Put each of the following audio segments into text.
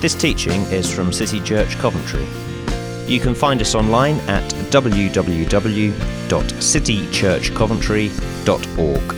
This teaching is from City Church Coventry. You can find us online at www.citychurchcoventry.org.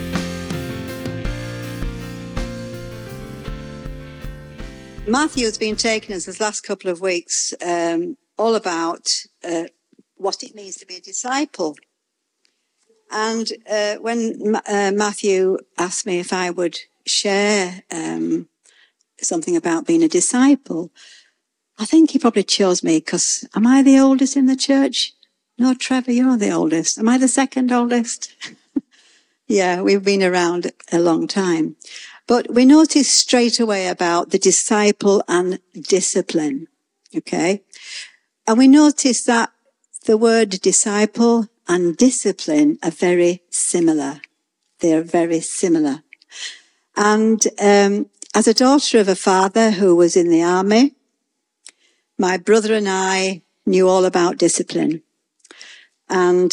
Matthew's been taking us this last couple of weeks all about what it means to be a disciple. And when Matthew asked me if I would share something about being a disciple, I think he probably chose me because am I the oldest in the church? No, Trevor, you're the oldest. Am I the second oldest? Yeah, we've been around a long time. But we noticed straight away about the disciple and discipline, okay? And we noticed that the word disciple and discipline are very similar. They're very similar. And as a daughter of a father who was in the army, my brother and I knew all about discipline. And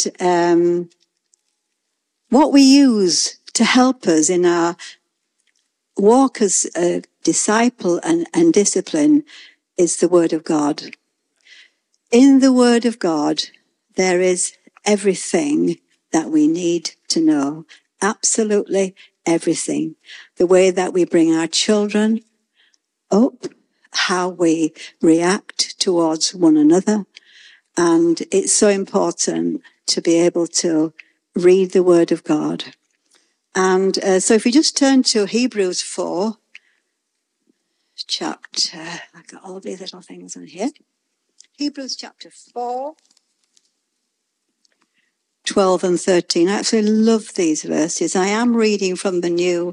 what we use to help us in our walk as a disciple and discipline is the Word of God. In the Word of God, there is everything that we need to know. Absolutely everything. The way that we bring our children up, how we react towards one another. And it's so important to be able to read the Word of God. And so if we just turn to Hebrews 4, chapter, I've got all these little things on here. Hebrews chapter 4, 12 and 13. I absolutely love these verses. I am reading from the new,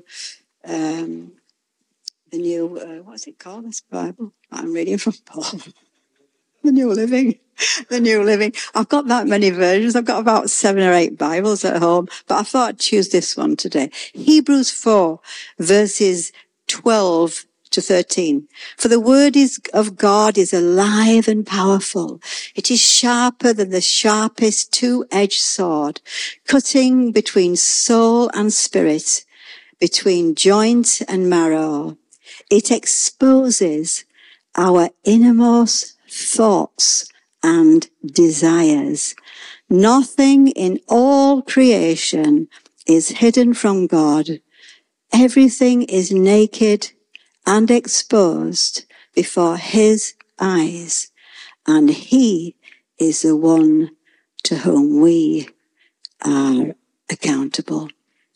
what's it called, this Bible? I'm reading from Paul. The New Living. The New Living. I've got that many versions. I've got about 7 or 8 Bibles at home, but I thought I'd choose this one today. Hebrews 4, verses 12 to 13. For the word of God is alive and powerful. It is sharper than the sharpest two-edged sword, cutting between soul and spirit, between joint and marrow. It exposes our innermost thoughts and desires. Nothing in all creation is hidden from God. Everything is naked and exposed before his eyes, and he is the one to whom we are accountable.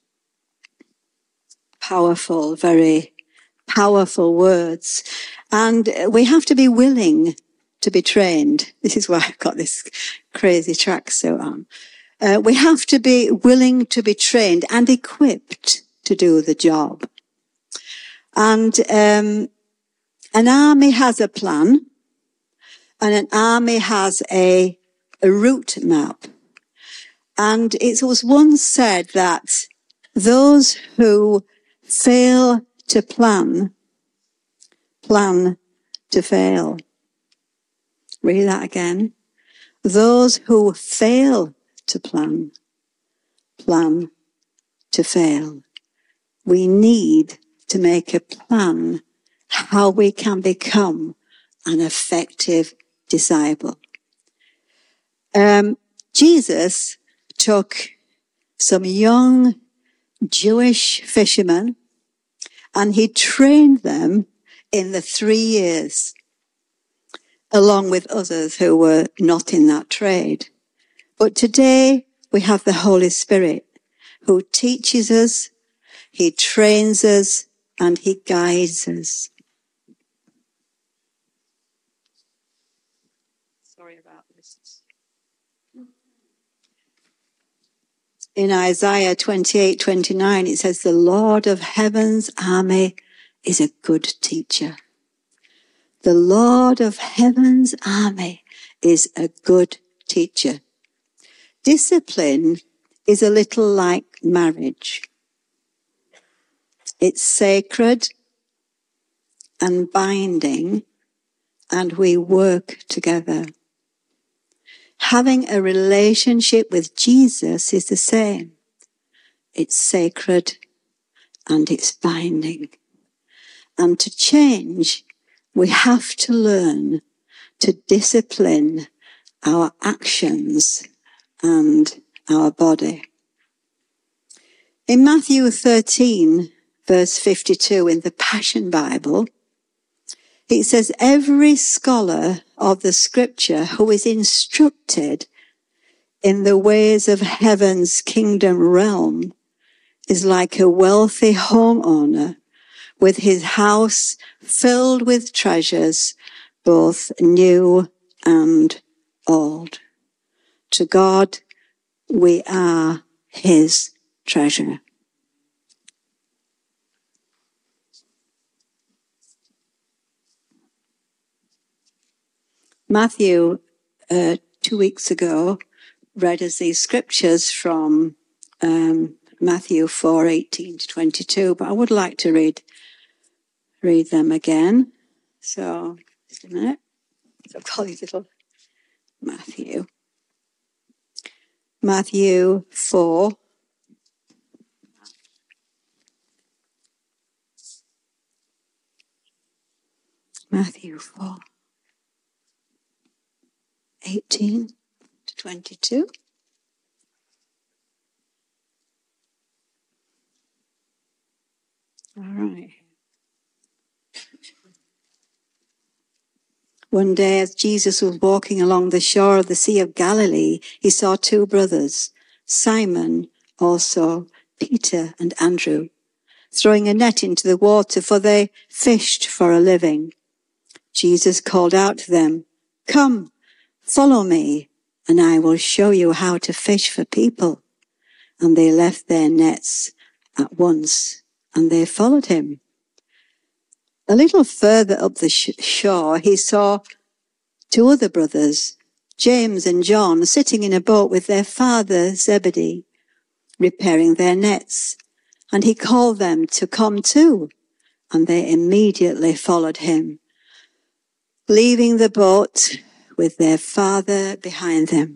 Powerful, very powerful words. And we have to be willing to be trained. This is why I've got this crazy tracksuit on. We have to be willing to be trained and equipped to do the job. And an army has a plan, and an army has a route map. And it was once said that those who fail to plan to fail. Read that again. Those who fail to plan to fail. We need to make a plan how we can become an effective disciple. Jesus took some young Jewish fishermen and he trained them in the 3 years, along with others who were not in that trade. But today we have the Holy Spirit who teaches us, he trains us, and he guides us. Sorry about this. In Isaiah 28:29, it says, the Lord of heaven's army is a good teacher. The Lord of heaven's army is a good teacher. Discipline is a little like marriage. It's sacred and binding, and we work together. Having a relationship with Jesus is the same. It's sacred and it's binding. And to change We have to learn to discipline our actions and our body. In Matthew 13, verse 52 in the Passion Bible, it says, every scholar of the scripture who is instructed in the ways of heaven's kingdom realm is like a wealthy homeowner with his house filled with treasures, both new and old. To God, we are his treasure. Matthew, 2 weeks ago, read us these scriptures from Matthew 4:18 to 22, but I would like to read them again. So, just a minute. So I've got these little Matthew 4. Matthew 4, 18 to 22. All right. One day, as Jesus was walking along the shore of the Sea of Galilee, he saw two brothers, Simon, also Peter and Andrew, throwing a net into the water, for they fished for a living. Jesus called out to them, "Come, follow me, and I will show you how to fish for people." And they left their nets at once, and they followed him. A little further up the shore, he saw two other brothers, James and John, sitting in a boat with their father Zebedee, repairing their nets. And he called them to come too, and they immediately followed him, leaving the boat with their father behind them.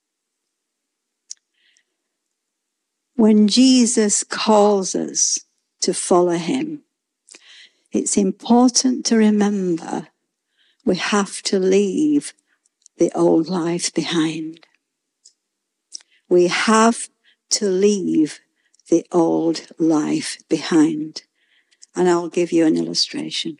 When Jesus calls us to follow him, it's important to remember we have to leave the old life behind. We have to leave the old life behind. And I'll give you an illustration.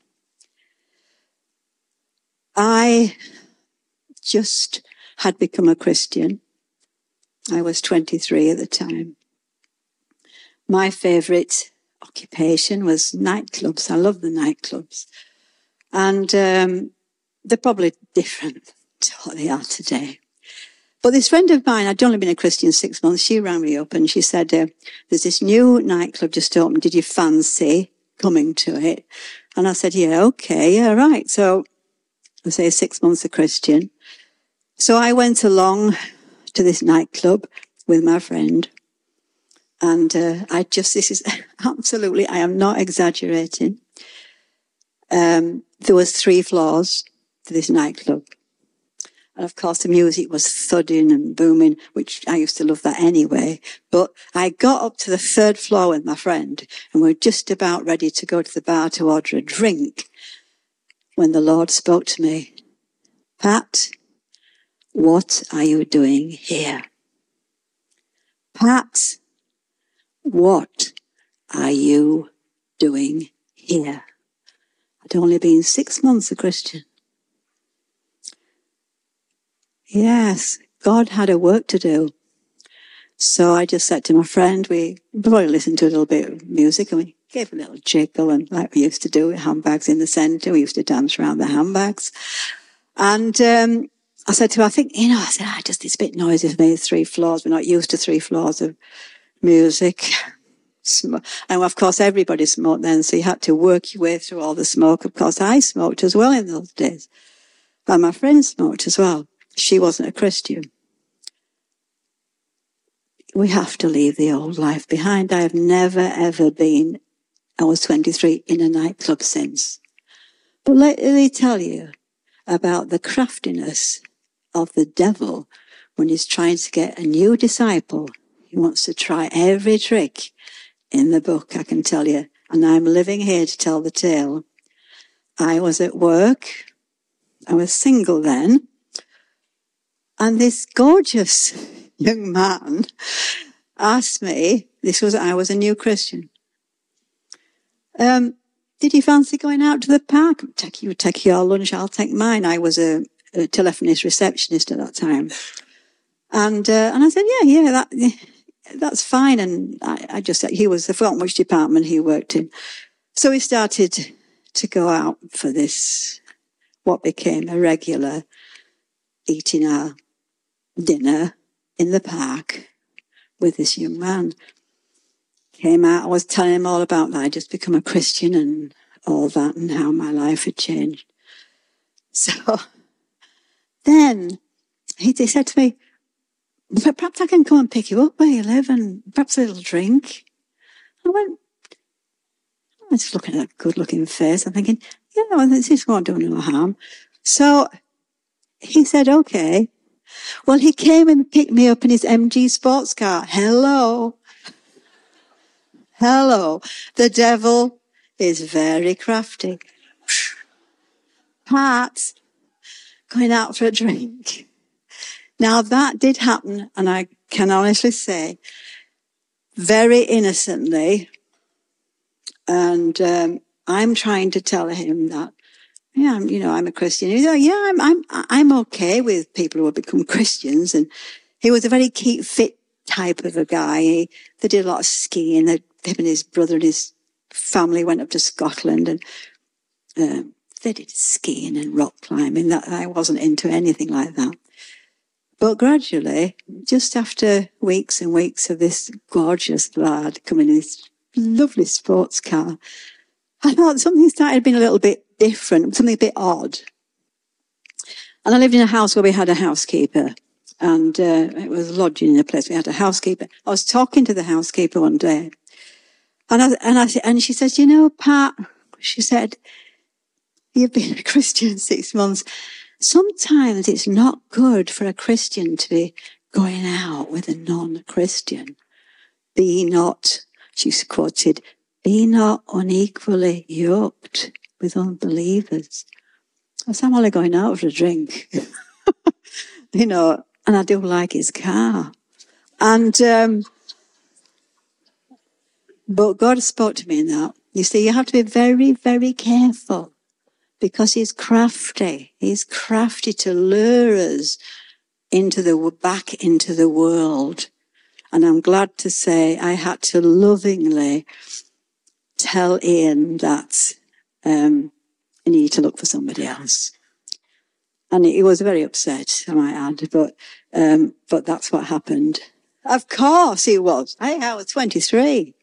I just had become a Christian. I was 23 at the time. My favourite occupation was nightclubs. I love the nightclubs. And they're probably different to what they are today. But this friend of mine, I'd only been a Christian 6 months, she rang me up and she said, there's this new nightclub just opened. Did you fancy coming to it? And I said, yeah, okay, yeah, right. So I say 6 months a Christian. So I went along to this nightclub with my friend. And this is absolutely, I am not exaggerating. There was 3 floors to this nightclub. And of course the music was thudding and booming, which I used to love that anyway. But I got up to the 3rd floor with my friend and we were just about ready to go to the bar to order a drink when the Lord spoke to me. Pat, what are you doing here? Pat, what are you doing here? I'd only been 6 months a Christian. Yes, God had a work to do. So I just said to my friend, we probably listened to a little bit of music and we gave a little jiggle, and like we used to do with handbags in the centre, we used to dance around the handbags. And I said to her, it's a bit noisy for me, 3 floors. We're not used to 3 floors of music. And of course everybody smoked then, so you had to work your way through all the smoke. Of course I smoked as well in those days. And my friend smoked as well. She wasn't a Christian. We have to leave the old life behind. I have never ever been, I was 23, in a nightclub since. But let me tell you about the craftiness of the devil when he's trying to get a new disciple. He wants to try every trick in the book, I can tell you. And I'm living here to tell the tale. I was at work. I was single then. And this gorgeous young man asked me, I was a new Christian, did you fancy going out to the park? You take your lunch, I'll take mine. I was a telephonist receptionist at that time. And I said, yeah, that's fine. And I just said, I forgot which department he worked in. So we started to go out for this, what became a regular eating our dinner in the park with this young man. Came out, I was telling him all about that. I'd just become a Christian and all that and how my life had changed. So then he said to me, perhaps I can come and pick you up where you live and perhaps a little drink. I went, I was just looking at that good-looking face. I'm thinking, this won't do no harm. So he said, okay. Well, he came and picked me up in his MG sports car. Hello. The devil is very crafty. Pat, going out for a drink. Now, that did happen, and I can honestly say, very innocently. And I'm trying to tell him that, I'm a Christian. He's like, I'm okay with people who have become Christians. And he was a very fit type of a guy. They did a lot of skiing. Him and his brother and his family went up to Scotland, and they did skiing and rock climbing. That I wasn't into anything like that. But gradually, just after weeks and weeks of this gorgeous lad coming in this lovely sports car, I thought something started being a little bit different, something a bit odd. And I lived in a house where we had a housekeeper, and it was lodging in a place. We had a housekeeper. I was talking to the housekeeper one day, and she says, Pat, she said, you've been a Christian 6 months. Sometimes it's not good for a Christian to be going out with a non-Christian. Be not, she's quoted, be not unequally yoked with unbelievers. I said, I'm only going out for a drink. And I do like his car. And, but God spoke to me in that. You see, you have to be very, very careful because he's crafty. He's crafty to lure us back into the world. And I'm glad to say I had to lovingly tell Ian that you need to look for somebody else. And he was very upset, I might add, but that's what happened. Of course he was. I was 23.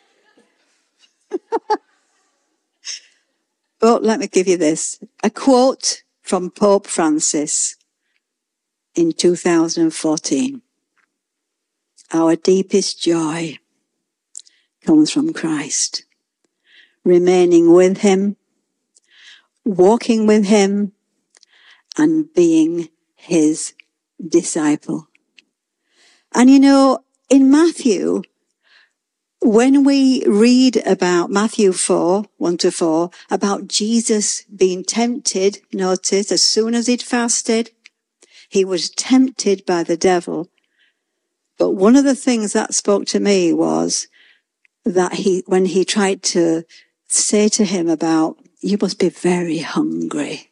But let me give you this. A quote from Pope Francis in 2014. Our deepest joy comes from Christ. Remaining with him, walking with him, and being his disciple. And in Matthew, when we read about Matthew 4, 1-4, about Jesus being tempted, notice, as soon as he'd fasted, he was tempted by the devil. But one of the things that spoke to me was that when he tried to say to him about, you must be very hungry,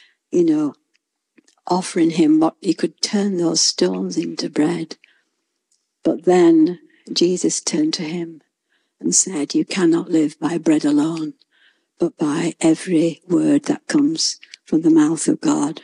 offering him what he could turn those stones into bread. But then Jesus turned to him and said, you cannot live by bread alone, but by every word that comes from the mouth of God.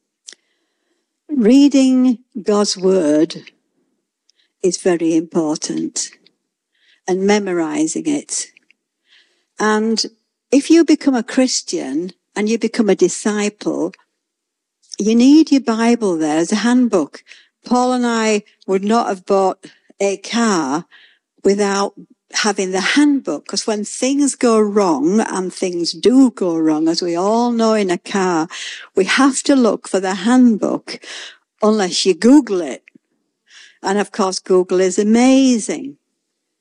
Reading God's word is very important, and memorizing it. And if you become a Christian and you become a disciple, you need your Bible there as a handbook. Paul and I would not have bought a car without having the handbook, because when things go wrong, and things do go wrong, as we all know in a car, we have to look for the handbook unless you Google it. And of course, Google is amazing.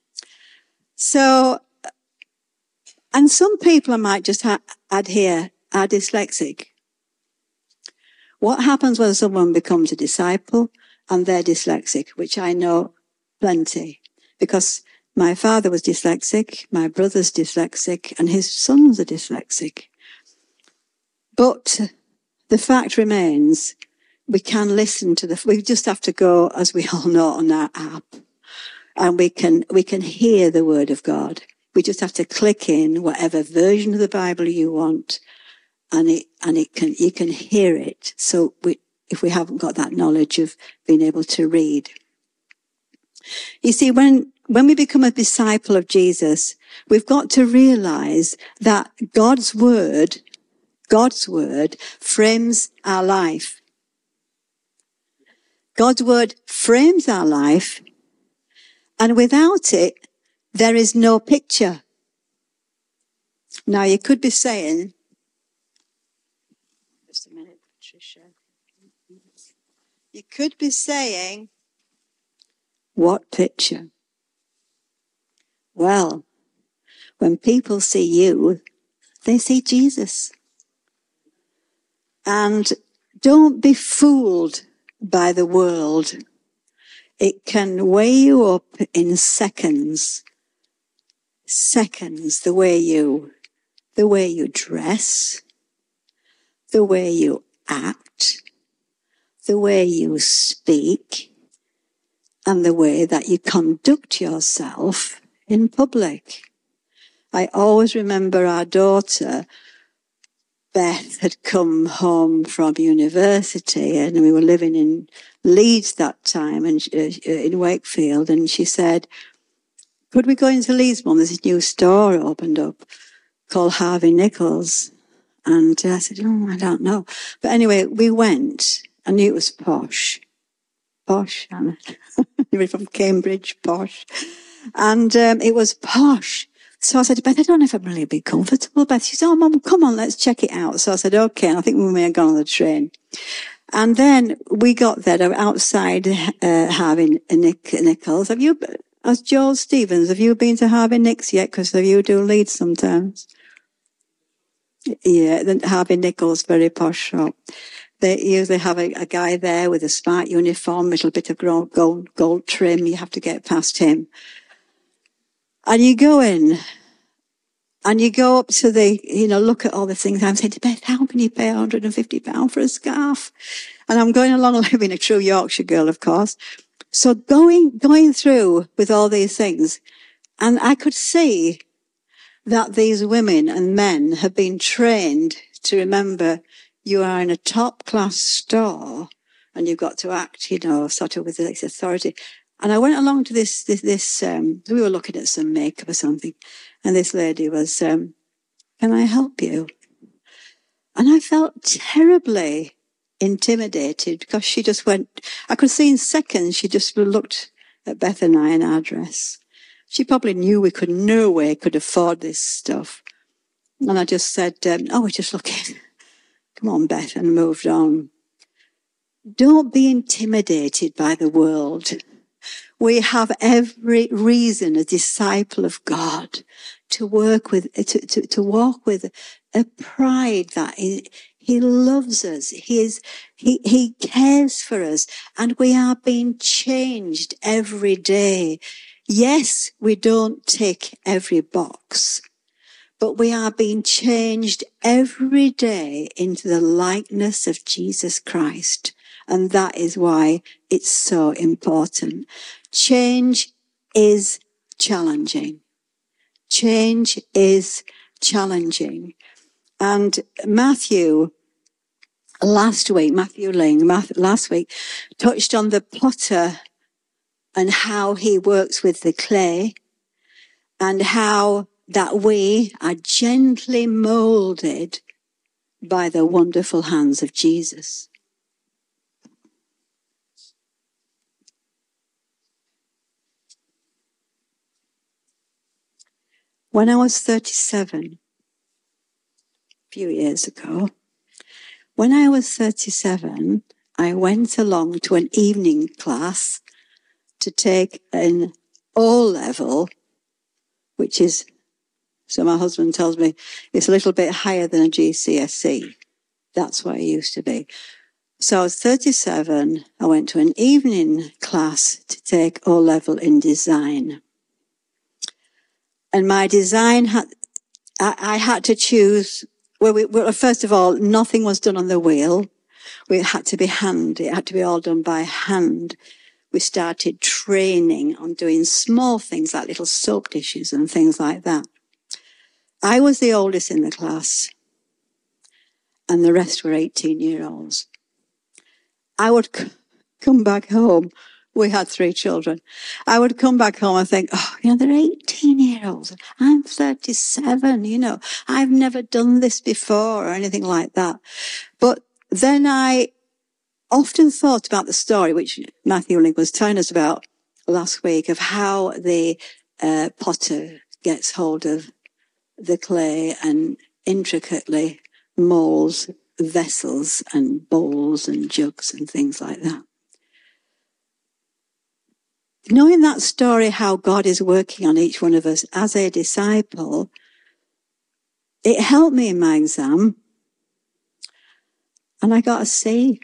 So, and some people I might just add here, are dyslexic. What happens when someone becomes a disciple and they're dyslexic, which I know plenty, because my father was dyslexic, my brother's dyslexic, and his sons are dyslexic. But the fact remains, we can listen to we just have to go, as we all know, on our app, and we can hear the word of God. We just have to click in whatever version of the Bible you want, and you can hear it. So if we haven't got that knowledge of being able to read. You see, when we become a disciple of Jesus, we've got to realize that God's word frames our life. God's word frames our life, and without it, there is no picture. Now, you could be saying, just a minute, Patricia. You could be saying, what picture? Well, when people see you, they see Jesus. And don't be fooled by the world. It can weigh you up in seconds. Seconds, the way you dress, the way you act, the way you speak, and the way that you conduct yourself in public. I always remember our daughter, Beth, had come home from university, and we were living in Leeds that time, and in Wakefield, and she said, could we go into Leeds, Mum? There's a new store opened up called Harvey Nichols. And I said, I don't know. But anyway, we went. I knew it was posh. Posh, Anna. You were from Cambridge, posh. And it was posh. So I said, Beth, I don't know if I'm really be comfortable. Beth, she said, oh, Mum, come on, let's check it out. So I said, okay. And I think we may have gone on the train. And then we got there outside Harvey Nichols. As Joel Stevens, have you been to Harvey Nicks yet? Because you do Leeds sometimes. Yeah, the Harvey Nichols, very posh shop. They usually have a guy there with a smart uniform, little bit of gold trim. You have to get past him. And you go in, and you go up to look at all the things. I'm saying to Beth, how can you pay £150 for a scarf? And I'm going along living a true Yorkshire girl, of course. So going through with all these things, and I could see that these women and men have been trained to remember you are in a top-class store and you've got to act, sort of with this authority. And I went along to this we were looking at some makeup or something, and this lady was, can I help you? And I felt terribly intimidated because she just went, I could see in seconds she just looked at Beth and I in our dress. She probably knew we no way could afford this stuff. And I just said, we're just looking. Come on, Beth, and moved on. Don't be intimidated by the world. We have every reason, a disciple of God, to walk with a pride that He loves us. He cares for us, and we are being changed every day. Yes, we don't tick every box, but we are being changed every day into the likeness of Jesus Christ. And that is why it's so important. Change is challenging. Change is challenging. And Matthew last week touched on the potter and how he works with the clay, and how that we are gently molded by the wonderful hands of Jesus. When I was 37, a few years ago, when I was 37, I went along to an evening class to take an O-level, which is So my husband tells me it's a little bit higher than a GCSE. That's what it used to be. So I was 37. I went to an evening class to take O-level in design. And my design I had to choose, well, first of all, nothing was done on the wheel. It had to be hand. It had to be all done by hand. We started training on doing small things like little soap dishes and things like that. I was the oldest in the class, and the rest were 18-year-olds. I would come back home. We had 3 children. I would come back home and think, they're 18-year-olds. I'm 37, I've never done this before or anything like that. But then I often thought about the story, which Matthew Link was telling us about last week, of how the potter gets hold of the clay and intricately molds vessels and bowls and jugs and things like that. Knowing that story, how God is working on each one of us as a disciple, it helped me in my exam. And I got a C.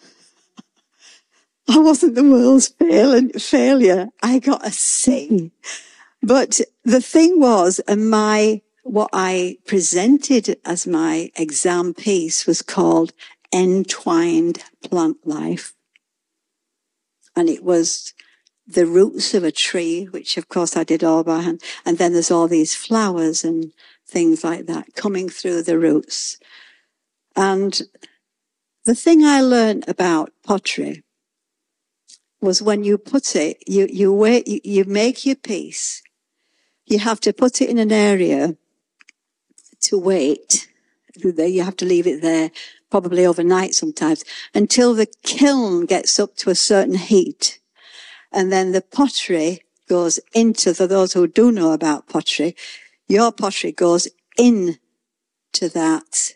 I wasn't the world's failure. I got a C. But the thing was, what I presented as my exam piece was called Entwined Plant Life. And it was the roots of a tree, which of course I did all by hand. And then there's all these flowers and things like that coming through the roots. And the thing I learned about pottery was when you put it, you make your piece. You have to put it in an area to wait. You have to leave it there, probably overnight sometimes, until the kiln gets up to a certain heat. And then the pottery goes into, for those who do know about pottery, your pottery goes into that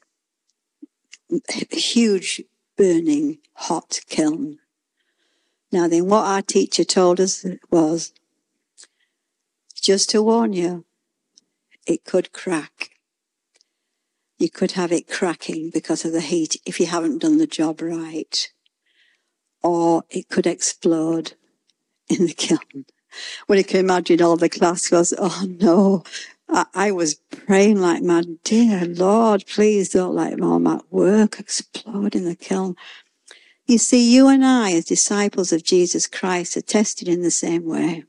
huge burning hot kiln. Now then, what our teacher told us was, just to warn you, it could crack. You could have it cracking because of the heat if you haven't done the job right. Or it could explode in the kiln. Well, you can imagine all the class goes, oh no. I was praying like mad, dear Lord, please don't let all my work explode in the kiln. You see, you and I, as disciples of Jesus Christ, are tested in the same way.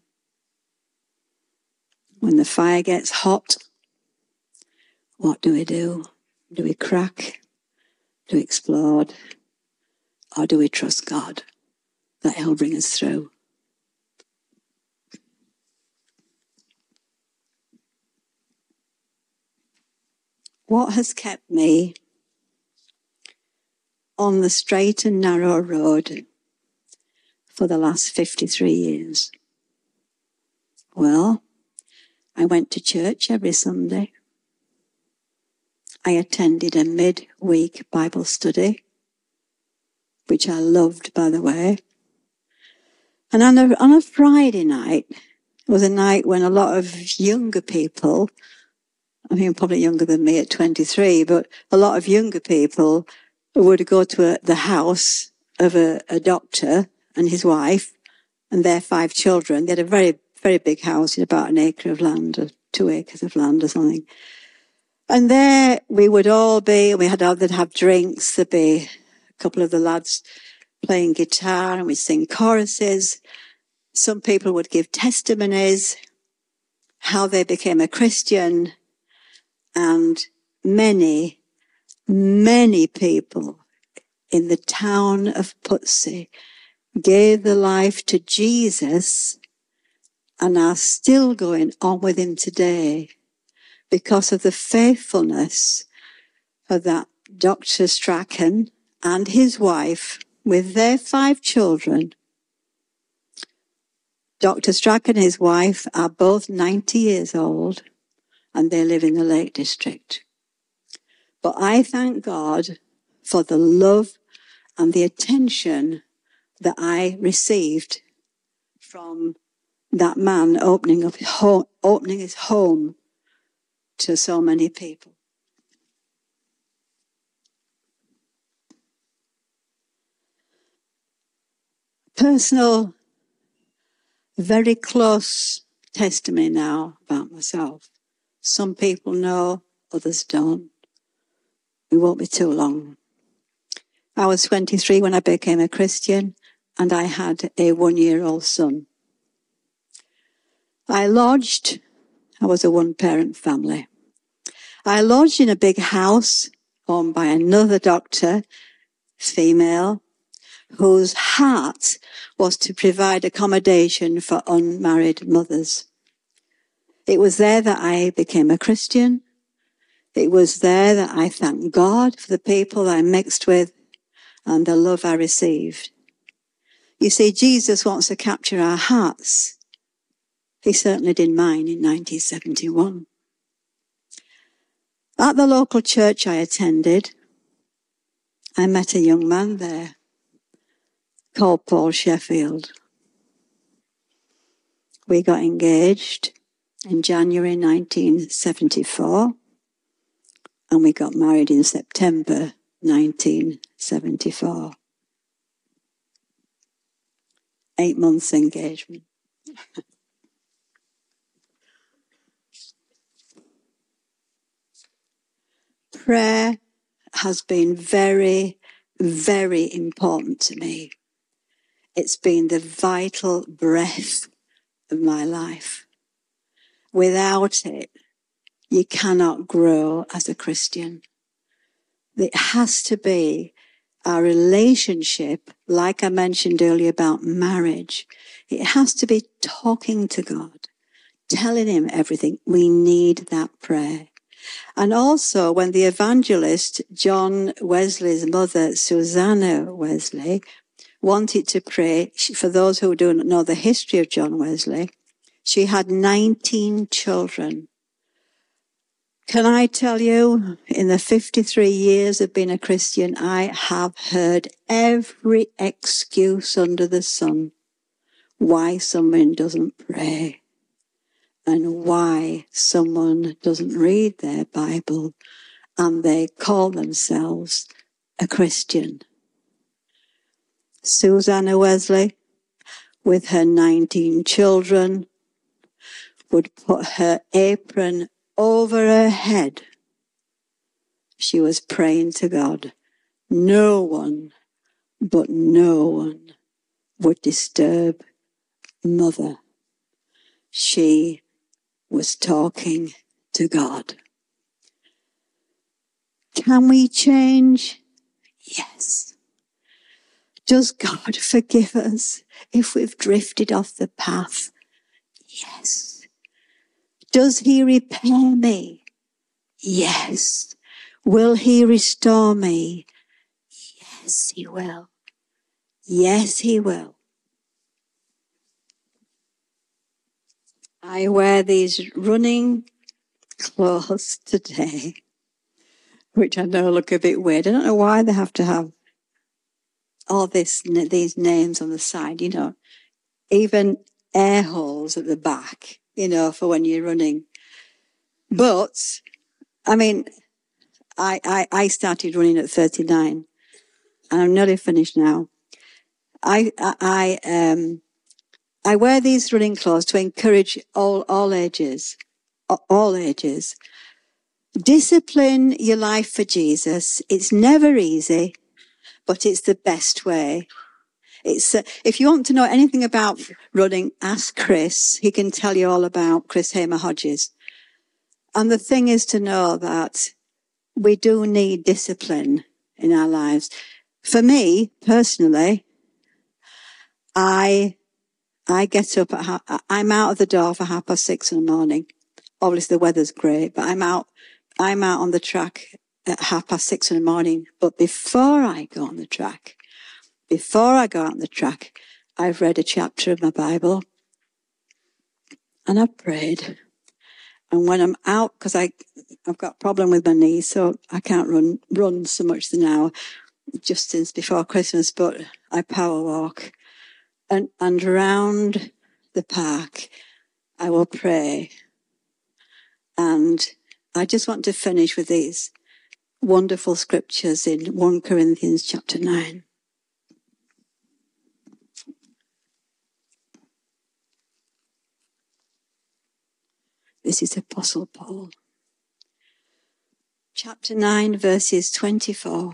When the fire gets hot, what do we do? Do we crack? Do we explode? Or do we trust God that He'll bring us through? What has kept me on the straight and narrow road for the last 53 years? Well, I went to church every Sunday. I attended a mid-week Bible study, which I loved, by the way. And on a Friday night, it was a night when a lot of younger people, I mean, probably younger than me at 23, but a lot of younger people would go to the house of a doctor and his wife and their 5 children. They had a very, very big house in about an acre of land, or 2 acres of land or something. And there we would all be, and they'd have drinks. There'd be a couple of the lads playing guitar, and we'd sing choruses. Some people would give testimonies, how they became a Christian, and many, many people in the town of Pudsey gave their life to Jesus and are still going on with Him today because of the faithfulness of that Dr. Strachan and his wife with their 5 children. Dr. Strachan and his wife are both 90 years old, and they live in the Lake District. But I thank God for the love and the attention that I received from that man opening his home to so many people. Personal, very close testimony now about myself. Some people know, others don't. It won't be too long. I was 23 when I became a Christian, and I had a 1-year-old son. I was a one-parent family. I lodged in a big house owned by another doctor, female, whose heart was to provide accommodation for unmarried mothers. It was there that I became a Christian. It was there that I thanked God for the people I mixed with and the love I received. You see, Jesus wants to capture our hearts. He certainly did mine in 1971. At the local church I attended, I met a young man there called Paul Sheffield. We got engaged in January 1974, and we got married in September 1974. 8 months engagement. Prayer has been very, very important to me. It's been the vital breath of my life. Without it, you cannot grow as a Christian. It has to be our relationship, like I mentioned earlier about marriage. It has to be talking to God, telling him everything. We need that prayer. And also when the evangelist, John Wesley's mother, Susanna Wesley, wanted to pray, for those who don't know the history of John Wesley, she had 19 children. Can I tell you, in the 53 years of being a Christian, I have heard every excuse under the sun why someone doesn't pray and why someone doesn't read their Bible and they call themselves a Christian. Susanna Wesley, with her 19 children, would put her apron over her head. She was praying to God. No one would disturb Mother. She was talking to God. Can we change? Yes. Does God forgive us if we've drifted off the path? Yes. Does he repair me? Yes. Will he restore me? Yes, he will. Yes, he will. I wear these running clothes today, which I know look a bit weird. I don't know why they have to have all these names on the side, even air holes at the back, for when you're running. But, I started running at 39, and I'm nearly finished now. I wear these running clothes to encourage all ages. Discipline your life for Jesus. It's never easy, but it's the best way. If you want to know anything about running, ask Chris. He can tell you all about Chris Hamer Hodges. And the thing is to know that we do need discipline in our lives. For me, personally, I get up I'm out of the door for 6:30 in the morning. Obviously the weather's great, but I'm out on the track at 6:30 in the morning. But before I go on the track, I've read a chapter of my Bible and I've prayed. And when I'm out, because I've got a problem with my knees, so I can't run so much now, just since before Christmas, but I power walk. And round the park, I will pray. And I just want to finish with these wonderful scriptures in 1 Corinthians chapter 9. This is Apostle Paul. Chapter 9, verses 24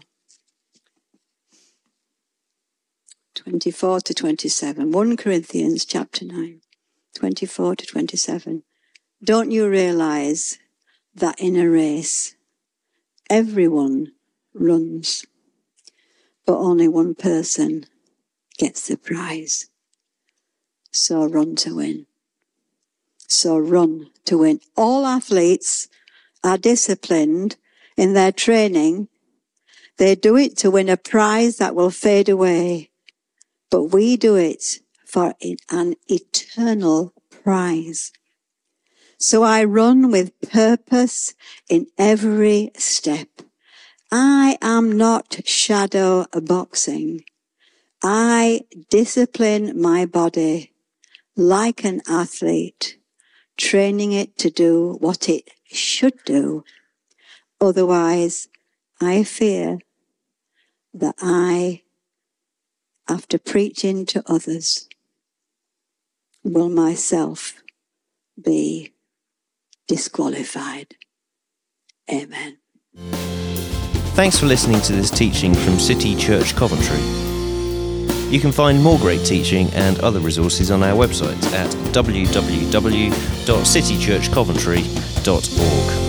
to 27. 1 Corinthians chapter 9, 24 to 27. Don't you realize that in a race, everyone runs, but only one person gets the prize? So run to win. So run to win. All athletes are disciplined in their training. They do it to win a prize that will fade away. But we do it for an eternal prize. So I run with purpose in every step. I am not shadow boxing. I discipline my body like an athlete, training it to do what it should do. Otherwise, I fear that I, after preaching to others, will myself be disqualified. Amen. Thanks for listening to this teaching from City Church Coventry. You can find more great teaching and other resources on our website at www.citychurchcoventry.org.